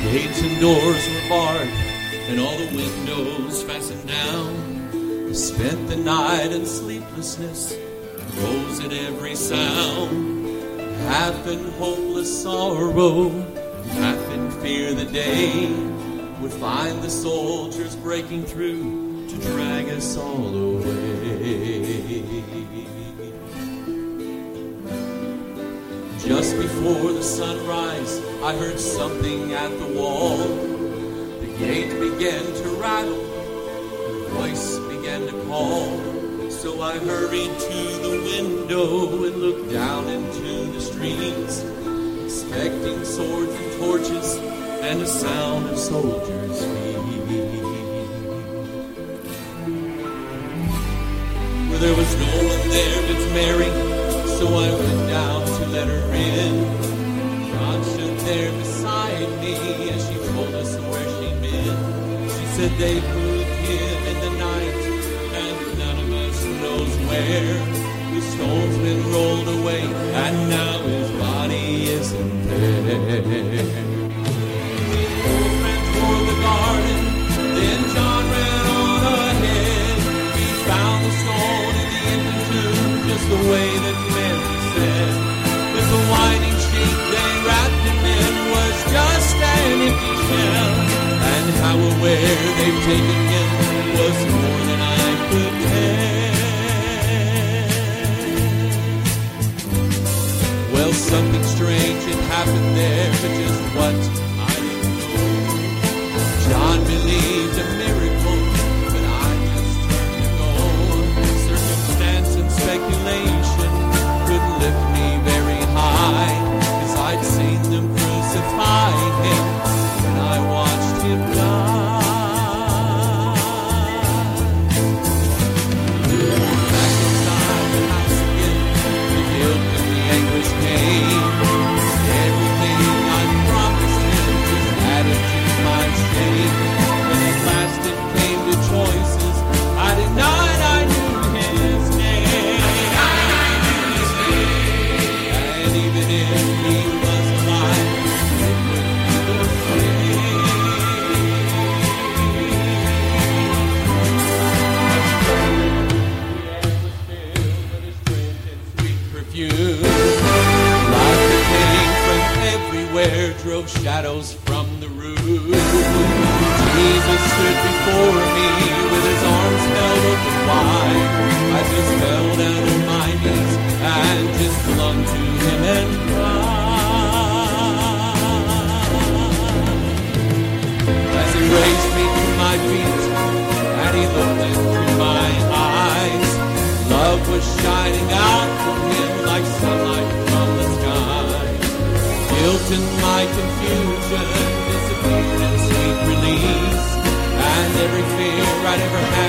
Gates and doors were barred, and all the windows fastened down. I spent the night in sleeplessness, rose at every sound, half in hopeless sorrow, half in fear the day would find the soldiers breaking through to drag us all away. Just before the sunrise, I heard something at the wall. The gate began to rattle, a voice began to call. So I hurried to the window and looked down into the streets, expecting swords and torches and the sound of soldiers' feet. Where there was no one there but Mary, so I went down to let her in. John stood there beside me as she told us where she'd been. She said they moved him in the night, and none of us knows where. His stone's been rolled away, and now his body isn't there. We ran toward the garden, then John ran on ahead. He found the stone in the empty tomb, just the way that Mary said. But the winding sheet they wrapped him in was just an empty shell, and how aware they've taken him was more than I could tell. Well, something strange had happened there, but just what I didn't know. John believed a miracle, but I just turned to gold. Circumstance and speculation couldn't lift me very high, 'cause I'd seen them crucify him when I watched him die. Back inside the house again, the guilt and the anguish came. Everything I promised him just added to my shame. When at last it came to choices, I denied I knew his name. And even if he was alive, it wouldn't be the same. The air was filled with a strange and sweet perfume. Light that came from everywhere drove shadows from the room. Jesus stood before me with his arms held open wide. I just fell down on my knees and just clung to him and cried. As he raised me to my feet and he looked into my eyes, love was shining out from him like sunlight from the sky. Guilt and my confusion disappeared in sweet release, and every fear I'd ever had